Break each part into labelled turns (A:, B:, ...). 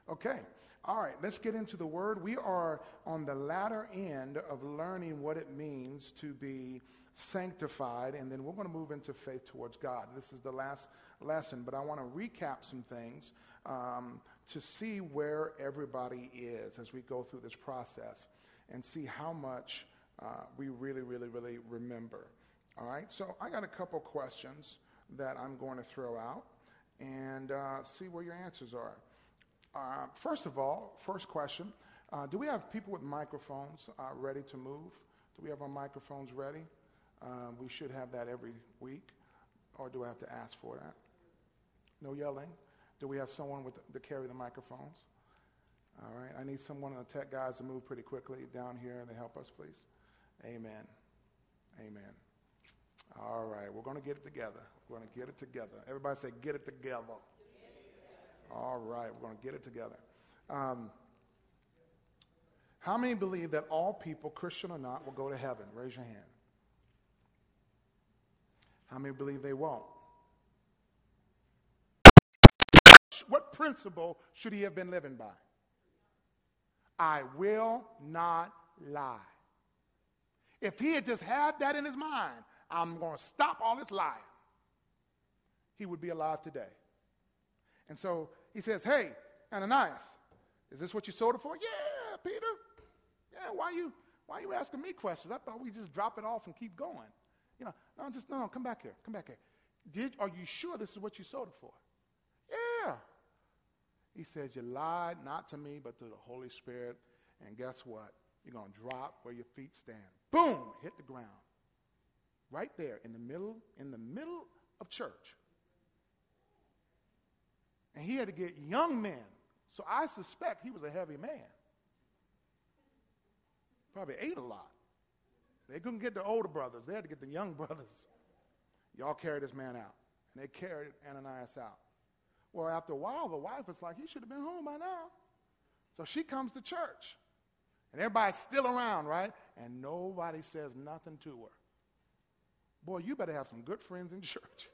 A: Okay. All right, let's get into the word. We are on the latter end of learning what it means to be sanctified, and then we're going to move into faith towards God. This is the last lesson, but I want to recap some things to see where everybody is as we go through this process and see how much we really, really, really remember. All right, so I got a couple questions that I'm going to throw out and see where your answers are. First of all, first question, do we have people with microphones ready to move? Do we have our microphones ready? We should have that every week, or do I have to ask for that? No yelling. Do we have someone to carry the microphones? All right, I need someone of the tech guys to move pretty quickly down here to help us, please. Amen. Amen. All right, we're going to get it together. We're going to get it together. Everybody say, get it together. All right, we're going to get it together. How many believe that all people, Christian or not, will go to heaven? Raise your hand. How many believe they won't? What principle should he have been living by? I will not lie. If he had just had that in his mind, I'm going to stop all this lying, he would be alive today. And so he says, hey, Ananias, is this what you sold it for? Yeah, Peter. Yeah, why you asking me questions? I thought we just drop it off and keep going. You know, no, come back here. Come back here. Are you sure this is what you sold it for? Yeah. He says, you lied not to me, but to the Holy Spirit. And guess what? You're going to drop where your feet stand. Boom, hit the ground. Right there in the middle of church. And he had to get young men. So I suspect he was a heavy man. Probably ate a lot. They couldn't get the older brothers. They had to get the young brothers. Y'all carry this man out. And they carried Ananias out. Well, after a while, the wife was like, he should have been home by now. So she comes to church. And everybody's still around, right? And nobody says nothing to her. Boy, you better have some good friends in church.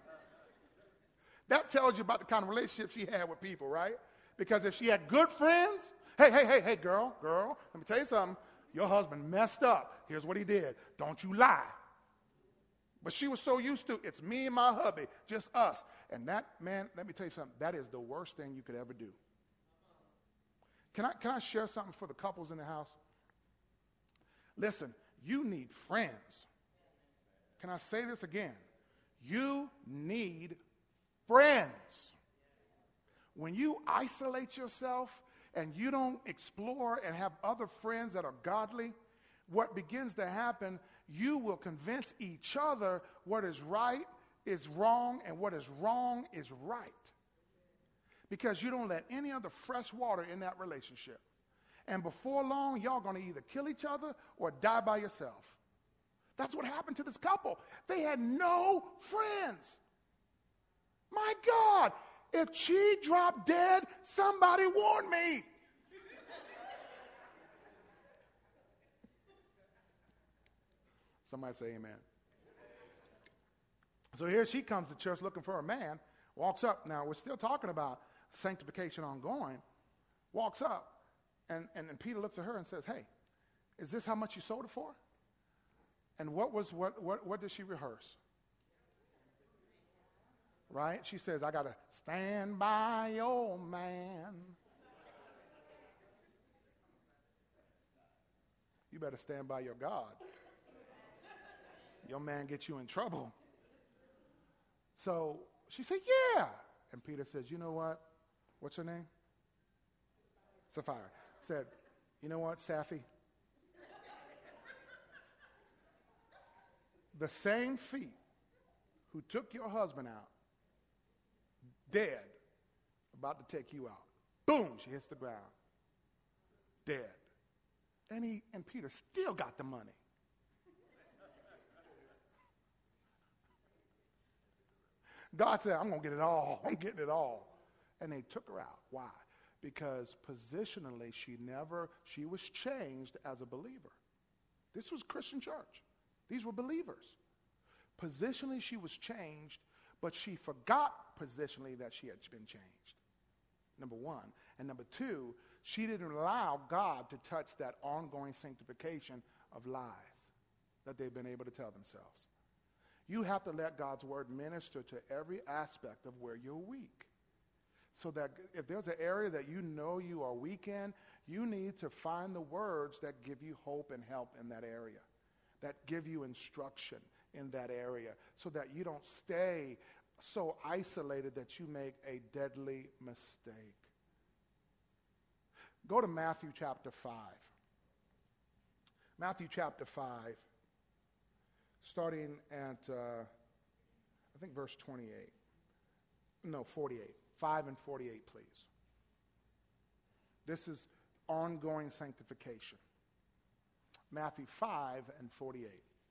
A: That tells you about the kind of relationship she had with people, right? Because if she had good friends, hey, girl, let me tell you something. Your husband messed up. Here's what he did. Don't you lie. But she was so used to, it's me and my hubby, just us. And that, man, let me tell you something. That is the worst thing you could ever do. Can I share something for the couples in the house? Listen, you need friends. Can I say this again? You need friends. When you isolate yourself and you don't explore and have other friends that are godly, what begins to happen, you will convince each other what is right is wrong and what is wrong is right. Because you don't let any other fresh water in that relationship. And before long, y'all going to either kill each other or die by yourself. That's what happened to this couple. They had no friends. My God, if she dropped dead, somebody warn me. Somebody say amen. So here she comes to church looking for a man, walks up. Now, we're still talking about sanctification ongoing. Walks up, and Peter looks at her and says, hey, is this how much you sold it for? And what did she rehearse? Right? She says, I got to stand by your man. You better stand by your God. Your man gets you in trouble. So she said, yeah. And Peter says, you know what? What's her name? Sapphira. Said, you know what, Sapphy? The same feet who took your husband out, dead, about to take you out. Boom, she hits the ground. Dead. And Peter still got the money. God said, I'm going to get it all. I'm getting it all. And they took her out. Why? Because positionally, she was changed as a believer. This was Christian church. These were believers. Positionally, she was changed, but she forgot positionally that she had been changed. number one. And number two, she didn't allow God to touch that ongoing sanctification of lies that they've been able to tell themselves. You have to let God's word minister to every aspect of where you're weak. So that if there's an area that you know you are weak in, you need to find the words that give you hope and help in that area, that give you instruction in that area, so that you don't stay so isolated that you make a deadly mistake. Go to Matthew chapter 5. Matthew chapter 5, starting at, I think, verse 28. No, 48. 5 and 48, please. This is ongoing sanctification. Matthew 5 and 48.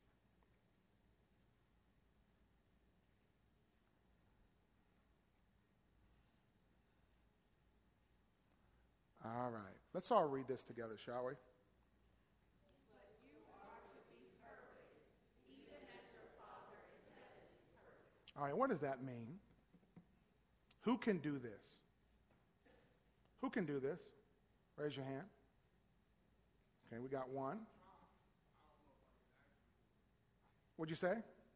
A: All right. Let's all read this together, shall we? All right, what does that mean? Who can do this? Who can do this? Raise your hand. Okay, we got one. What'd you say?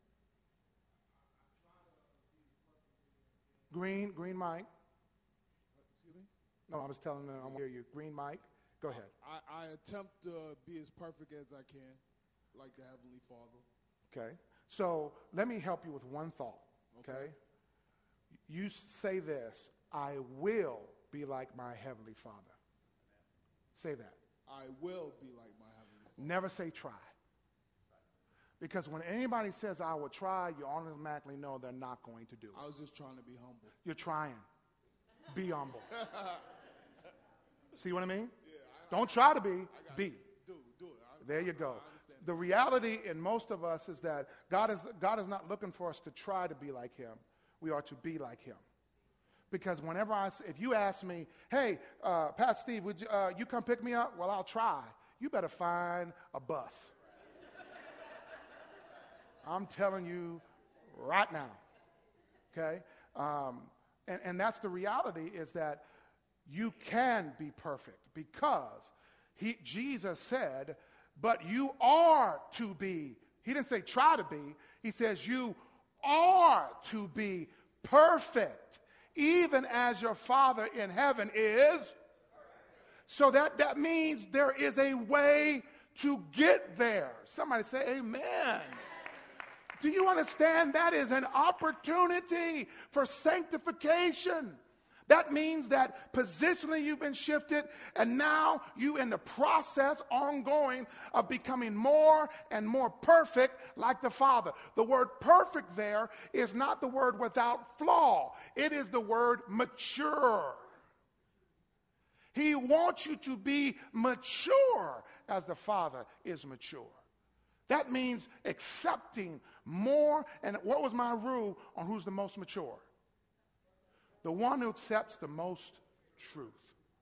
A: Green mic.
B: Excuse me?
A: No, I was telling them I want to hear you. Green mic. Go ahead.
B: I attempt to be as perfect as I can, like the Heavenly Father.
A: Okay. So let me help you with one thought. Okay? You say this: I will be like my Heavenly Father. Say that.
B: I will be like my Heavenly Father.
A: Never say try. Because when anybody says I will try, you automatically know they're not going to do it.
B: I was just trying to be humble.
A: You're trying. Be humble. See what I mean?
B: Yeah,
A: Don't try to be. Be.
B: Do it.
A: There you go. The reality in most of us is that God is not looking for us to try to be like him. We are to be like him. Because if you ask me, hey, Pastor Steve, would you come pick me up? Well, I'll try. You better find a bus. I'm telling you right now. Okay? And that's the reality, is that you can be perfect, because Jesus said, but you are to be. He didn't say try to be. He says you are to be perfect, even as your Father in heaven is. So that means there is a way to get there. Somebody say amen. Do you understand? That is an opportunity for sanctification. That means that positionally you've been shifted, and now you in the process ongoing of becoming more and more perfect like the Father. The word perfect there is not the word without flaw. It is the word mature. He wants you to be mature as the Father is mature. That means accepting more. And what was my rule on who's the most mature? The one who accepts the most truth.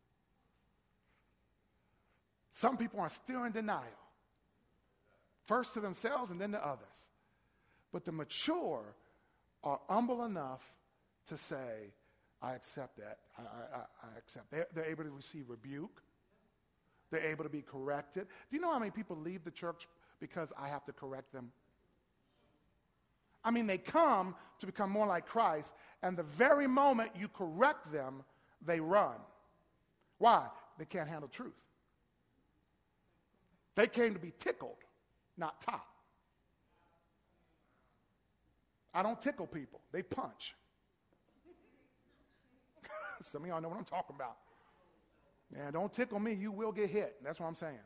A: Some people are still in denial. First to themselves and then to others. But the mature are humble enough to say, I accept that. I accept. They're able to receive rebuke. They're able to be corrected. Do you know how many people leave the church because I have to correct them? I mean, they come to become more like Christ, and the very moment you correct them, they run. Why? They can't handle truth. They came to be tickled, not taught. I don't tickle people. They punch. Some of y'all know what I'm talking about. Yeah, don't tickle me. You will get hit. That's what I'm saying.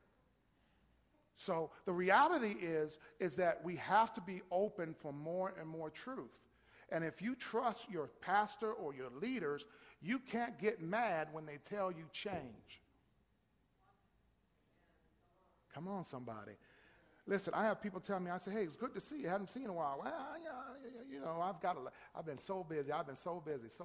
A: So the reality is that we have to be open for more and more truth. And if you trust your pastor or your leaders, you can't get mad when they tell you change. Come on, somebody. Listen, I have people tell me, I say, hey, it's good to see you. I haven't seen you in a while. Well, yeah, you know, I've been so busy. I've been so busy. It's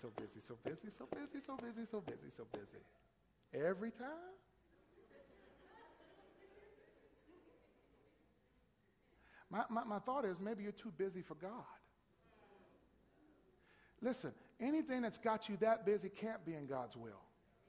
A: so busy. Every time. My thought is maybe you're too busy for God. Listen, anything that's got you that busy can't be in God's will.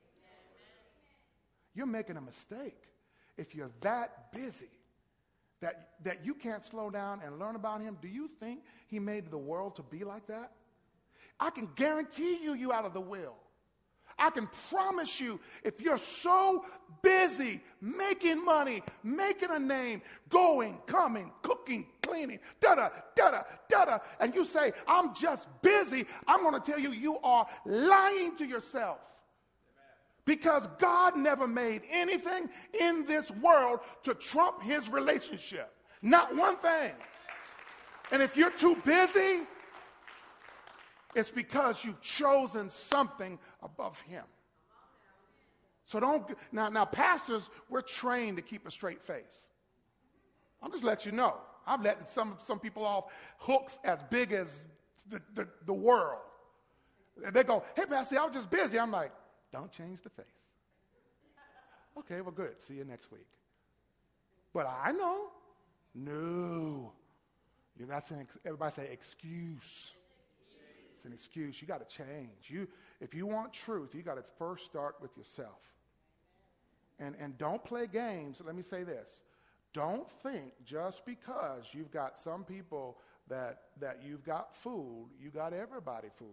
A: You're making a mistake if you're that busy that you can't slow down and learn about him. Do you think he made the world to be like that? I can guarantee you out of the will. I can promise you, if you're so busy making money, making a name, going, coming, cooking, cleaning, and you say, I'm just busy, I'm going to tell you, you are lying to yourself. Because God never made anything in this world to trump his relationship. Not one thing. And if you're too busy, it's because you've chosen something above him. So don't, now pastors, we're trained to keep a straight face. I'm just letting you know. I'm letting some people off hooks as big as the world. They go, hey, Pastor, I was just busy. I'm like, don't change the face. Okay, well, good. See you next week. But I know. No. You're not saying, everybody say excuse. It's an excuse. You got to change. If you want truth, you got to first start with yourself. And don't play games. Let me say this. Don't think just because you've got some people that you've got fooled, you got everybody fooled.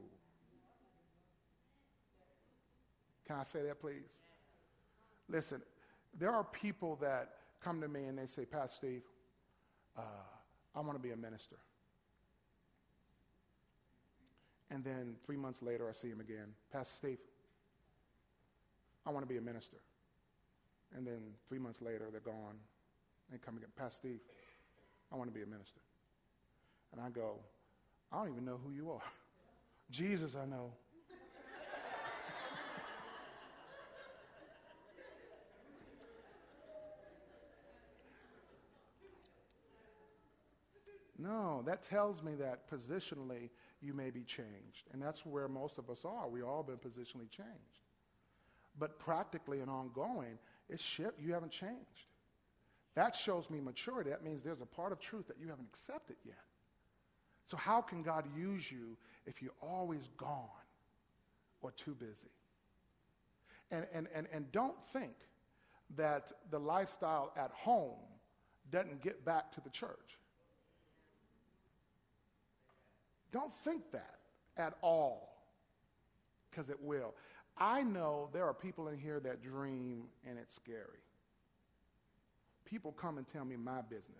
A: Can I say that, please? Listen, there are people that come to me and they say, Pastor Steve, I want to be a minister. And then 3 months later, I see him again. Pastor Steve, I want to be a minister. And then 3 months later, they're gone. They come again. Pastor Steve, I want to be a minister. And I go, I don't even know who you are. Jesus, I know. No, that tells me that positionally you may be changed. And that's where most of us are. We've all been positionally changed. But practically and ongoing, you haven't changed. That shows me maturity. That means there's a part of truth that you haven't accepted yet. So how can God use you if you're always gone or too busy? And don't think that the lifestyle at home doesn't get back to the church. Don't think that at all, because it will. I know there are people in here that dream and it's scary. People come and tell me my business.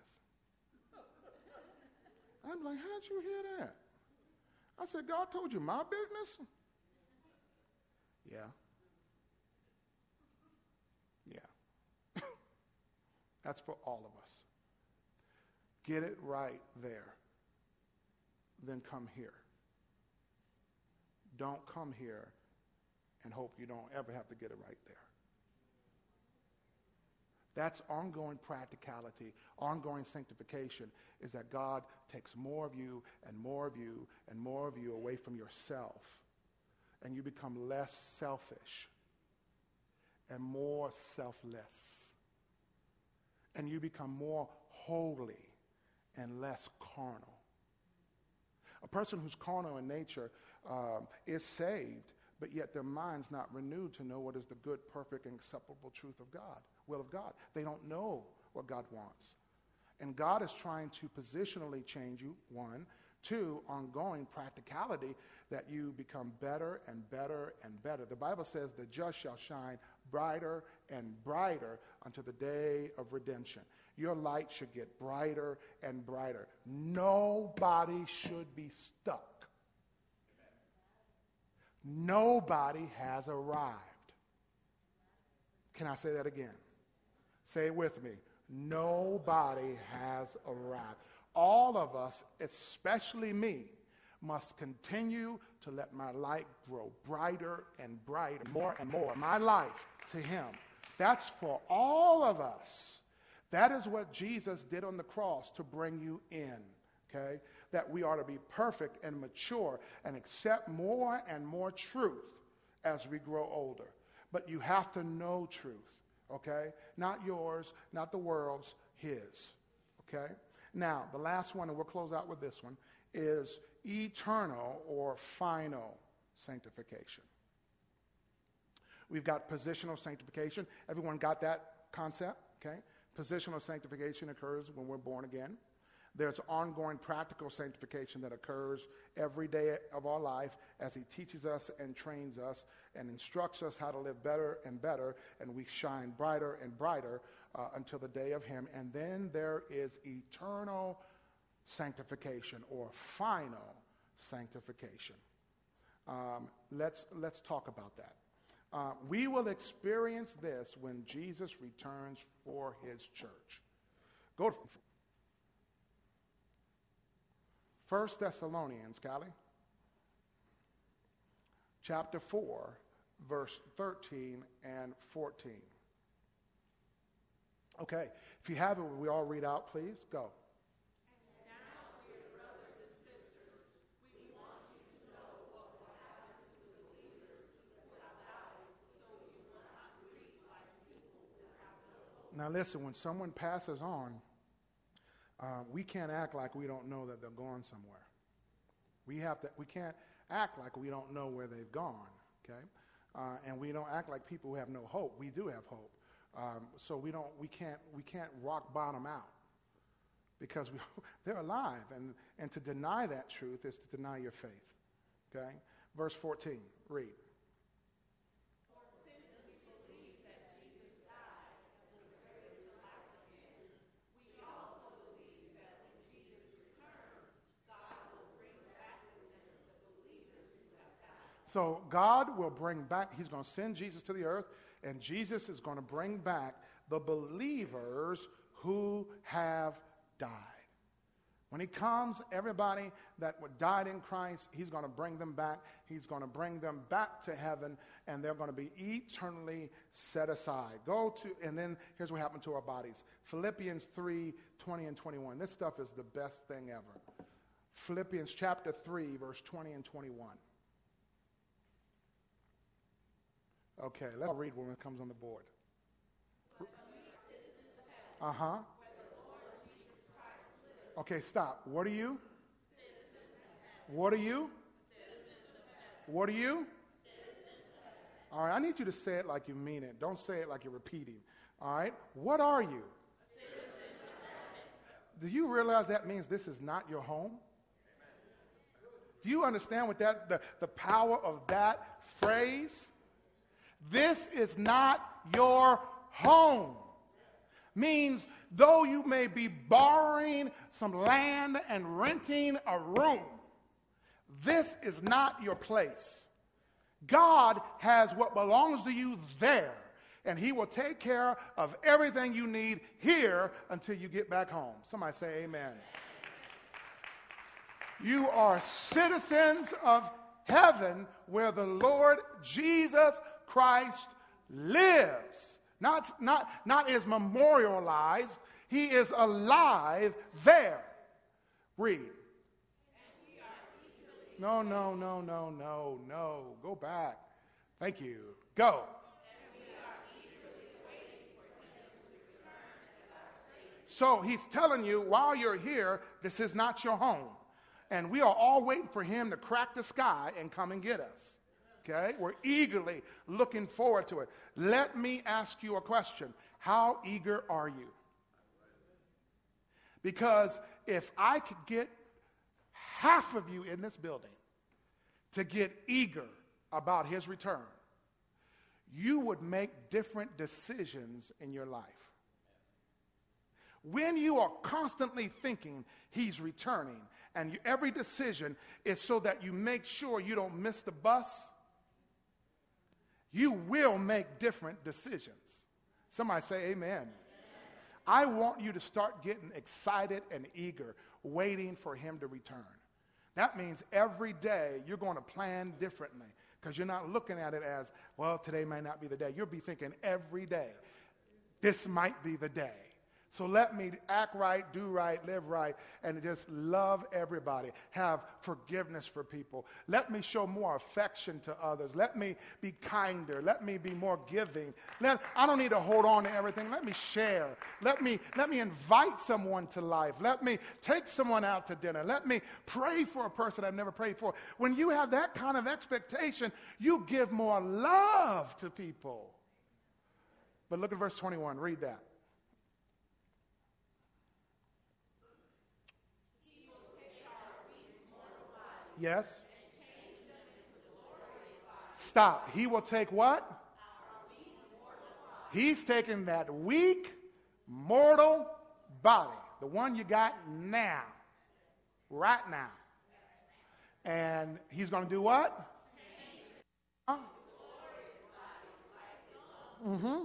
A: I'm like, how'd you hear that? I said, God told you my business? Yeah. Yeah. That's for all of us. Get it right there. Then come here. Don't come here and hope you don't ever have to get it right there. That's ongoing practicality, ongoing sanctification, is that God takes more of you and more of you and more of you away from yourself, and you become less selfish and more selfless, and you become more holy and less carnal. A person who's carnal in nature is saved, but yet their mind's not renewed to know what is the good, perfect, and acceptable truth of God, will of God. They don't know what God wants. And God is trying to positionally change you, one. Two, ongoing practicality, that you become better and better and better. The Bible says the just shall shine brighter and brighter unto the day of redemption. Your light should get brighter and brighter. Nobody should be stuck. Nobody has arrived. Can I say that again? Say it with me. Nobody has arrived. All of us, especially me, must continue to let my light grow brighter and brighter, more and more. My life to him. That's for all of us. That is what Jesus did on the cross to bring you in, okay? That we are to be perfect and mature and accept more and more truth as we grow older. But you have to know truth, okay? Not yours, not the world's, his, okay? Now, the last one, and we'll close out with this one, is eternal or final sanctification. We've got positional sanctification. Everyone got that concept? Okay. Positional sanctification occurs when we're born again. There's ongoing practical sanctification that occurs every day of our life as he teaches us and trains us and instructs us how to live better and better, and we shine brighter and brighter until the day of him. And then there is eternal sanctification or final sanctification. Let's talk about that. We will experience this when Jesus returns for his church. Go to 1 Thessalonians, Callie, chapter 4, verse 13 and 14. Okay, if you have it, we all read out, please. Go. Now listen, when someone passes on, we can't act like we don't know that they're gone somewhere. We can't act like we don't know where they've gone, okay? And we don't act like people who have no hope. We do have hope. So we can't rock bottom out because they're alive. And to deny that truth is to deny your faith, okay? Verse 14, read. So God will bring back, he's going to send Jesus to the earth, and Jesus is going to bring back the believers who have died. When he comes, everybody that died in Christ, he's going to bring them back. He's going to bring them back to heaven, and they're going to be eternally set aside. And then here's what happened to our bodies. Philippians 3, 20 and 21. This stuff is the best thing ever. Philippians chapter 3, verse 20 and 21. Okay, let's read when it comes on the board. Uh-huh. Okay, stop. What are you? What are you? What are you? All right, I need you to say it like you mean it. Don't say it like you're repeating. All right? What are you? Do you realize that means this is not your home? Do you understand what the power of that phrase? This is not your home. Means though you may be borrowing some land and renting a room, this is not your place. God has what belongs to you there, and he will take care of everything you need here until you get back home. Somebody say amen. You are citizens of heaven where the Lord Jesus Christ lives. Not is memorialized. He is alive there. Read. No. Go back. Thank you. Go. So he's telling you while you're here, this is not your home. And we are all waiting for him to crack the sky and come and get us. Okay? We're eagerly looking forward to it. Let me ask you a question. How eager are you? Because if I could get half of you in this building to get eager about his return, you would make different decisions in your life. When you are constantly thinking he's returning, and every decision is so that you make sure you don't miss the bus, you will make different decisions. Somebody say amen. I want you to start getting excited and eager, waiting for him to return. That means every day you're going to plan differently because you're not looking at it as, well, today might not be the day. You'll be thinking every day, this might be the day So let me act right, do right, live right, and just love everybody. Have forgiveness for people. Let me show more affection to others. Let me be kinder. Let me be more giving. I don't need to hold on to everything. Let me share. Let me invite someone to life. Let me take someone out to dinner. Let me pray for a person I've never prayed for. When you have that kind of expectation, you give more love to people. But look at verse 21. Read that. Yes. Stop. He will take what? He's taking that weak, mortal body, the one you got now, right now. And he's going to do what? Huh? Mm-hmm.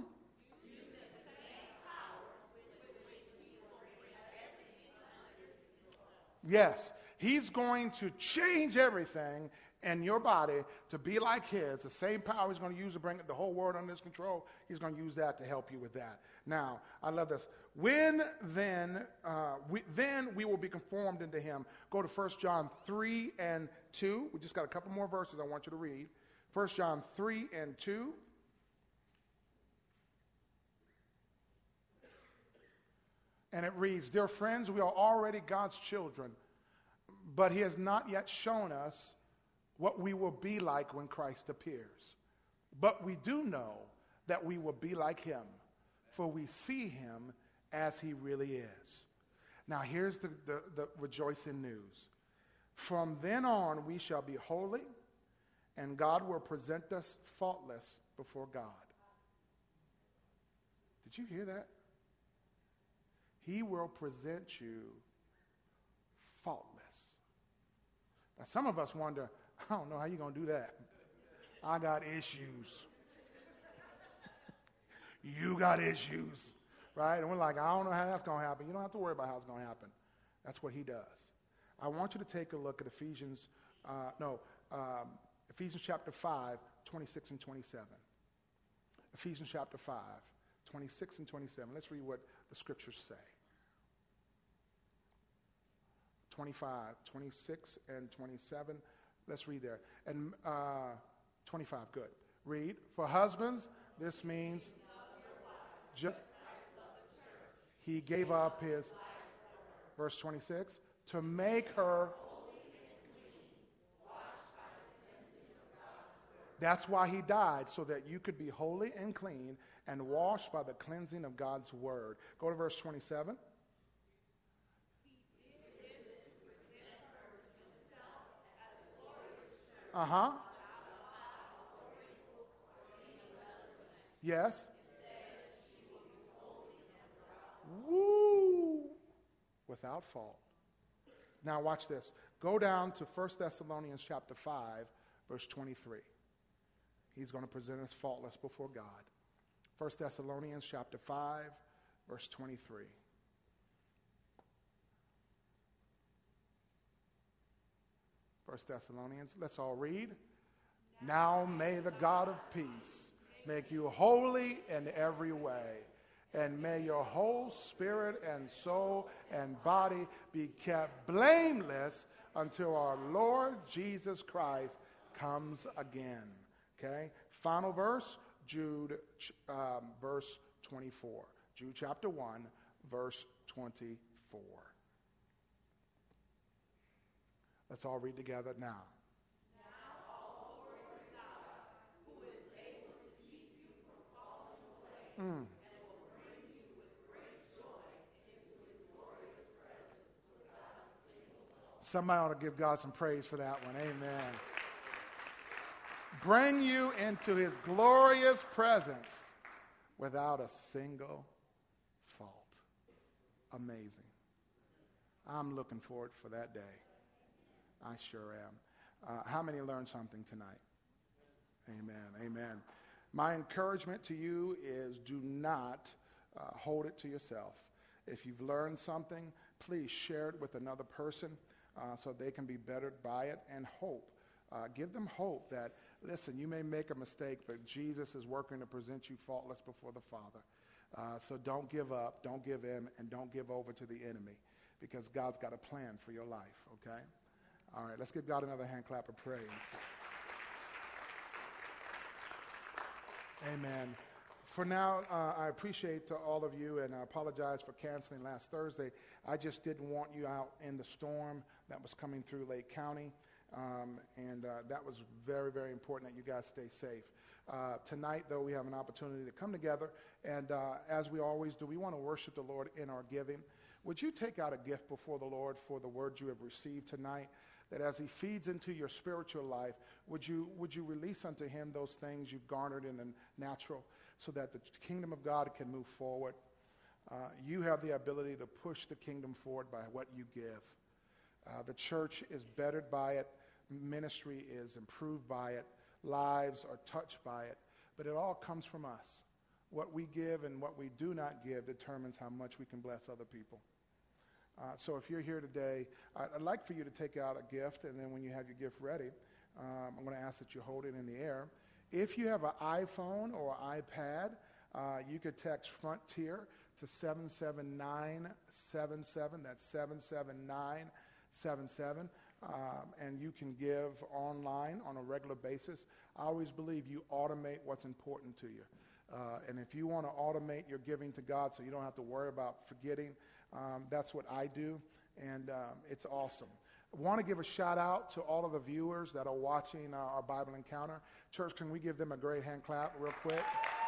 A: Yes. He's going to change everything in your body to be like his. The same power he's going to use to bring the whole world under his control, he's going to use that to help you with that. Now, I love this. When then we will be conformed into him. Go to 1 John 3 and 2. We just got a couple more verses I want you to read. 1 John 3 and 2. And it reads, "Dear friends, we are already God's children, but he has not yet shown us what we will be like when Christ appears. But we do know that we will be like him, for we see him as he really is." Now here's the rejoicing news. From then on we shall be holy, and God will present us faultless before God. Did you hear that? He will present you faultless. Now, some of us wonder, I don't know how you're going to do that. I got issues. You got issues, right? And we're like, I don't know how that's going to happen. You don't have to worry about how it's going to happen. That's what he does. I want you to take a look at Ephesians chapter 5, 26 and 27. Ephesians chapter 5, 26 and 27. Let's read what the scriptures say. 25, 26, and 27. Let's read there. And 25, good. Read. For husbands, this means just he gave up his, verse 26, to make her. That's why he died, so that you could be holy and clean and washed by the cleansing of God's word. Go to verse 27. Uh-huh. Yes. Woo! Without fault. Now watch this. Go down to 1 Thessalonians chapter 5, verse 23. He's going to present us faultless before God. 1 Thessalonians chapter 5, verse 23. First Thessalonians, let's all read. Now may the God of peace make you holy in every way, and may your whole spirit and soul and body be kept blameless until our Lord Jesus Christ comes again. Okay? Final verse, Jude verse 24. Jude chapter 1, verse 24. Let's all read together now. Now all glory to God, who is able to keep you from falling away, and will bring you with great joy into his glorious presence without a single fault. Somebody ought to give God some praise for that one. Amen. Bring you into his glorious presence without a single fault. Amazing. I'm looking forward for that day. I sure am. How many learned something tonight? Amen. Amen. My encouragement to you is do not hold it to yourself. If you've learned something, please share it with another person so they can be bettered by it, and hope. Give them hope that, listen, you may make a mistake, but Jesus is working to present you faultless before the Father. So don't give up, don't give in, and don't give over to the enemy, because God's got a plan for your life, okay? All right, let's give God another hand clap of praise. Amen. For now, I appreciate all of you, and I apologize for canceling last Thursday. I just didn't want you out in the storm that was coming through Lake County, and that was very, very important that you guys stay safe. Tonight, though, we have an opportunity to come together, and as we always do, we want to worship the Lord in our giving. Would you take out a gift before the Lord for the word you have received tonight, that as he feeds into your spiritual life, would you release unto him those things you've garnered in the natural, so that the kingdom of God can move forward? You have the ability to push the kingdom forward by what you give. The church is bettered by it. Ministry is improved by it. Lives are touched by it. But it all comes from us. What we give and what we do not give determines how much we can bless other people. So if you're here today, I'd like for you to take out a gift, and then when you have your gift ready, I'm going to ask that you hold it in the air. If you have an iPhone or an iPad, you could text Frontier to 77977. That's 77977. And you can give online on a regular basis. I always believe you automate what's important to you. And if you want to automate your giving to God so you don't have to worry about forgetting, that's what I do, and it's awesome. I want to give a shout out to all of the viewers that are watching our Bible Encounter. Church, can we give them a great hand clap real quick?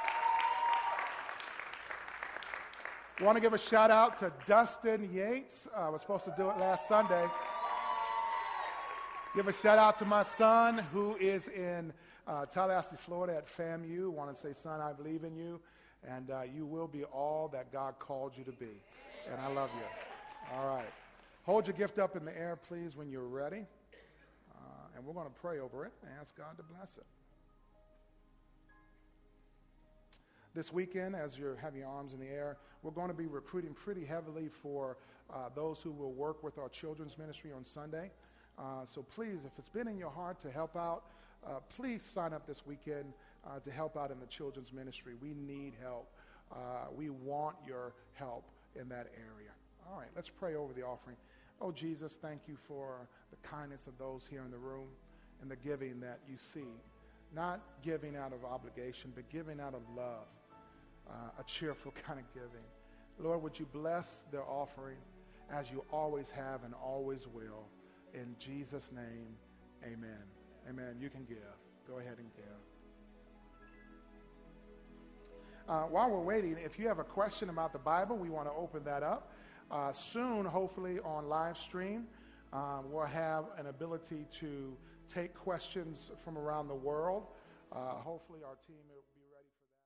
A: I want to give a shout out to Dustin Yates. I was supposed to do it last Sunday. Give a shout out to my son who is in Tallahassee, Florida at FAMU. I want to say, son, I believe in you, and you will be all that God called you to be. And I love you. All right. Hold your gift up in the air, please, when you're ready. And we're going to pray over it and ask God to bless it. This weekend, as you have your arms in the air, we're going to be recruiting pretty heavily for those who will work with our children's ministry on Sunday. So please, if it's been in your heart to help out, please sign up this weekend to help out in the children's ministry. We need help. We want your help in that area. All right, let's pray over the offering. Oh, Jesus, thank you for the kindness of those here in the room and the giving that you see. Not giving out of obligation, but giving out of love, a cheerful kind of giving. Lord, would you bless their offering as you always have and always will. In Jesus' name, amen. Amen. You can give. Go ahead and give. While we're waiting, if you have a question about the Bible, we want to open that up. Soon, hopefully on live stream, we'll have an ability to take questions from around the world. Hopefully our team will be ready for that.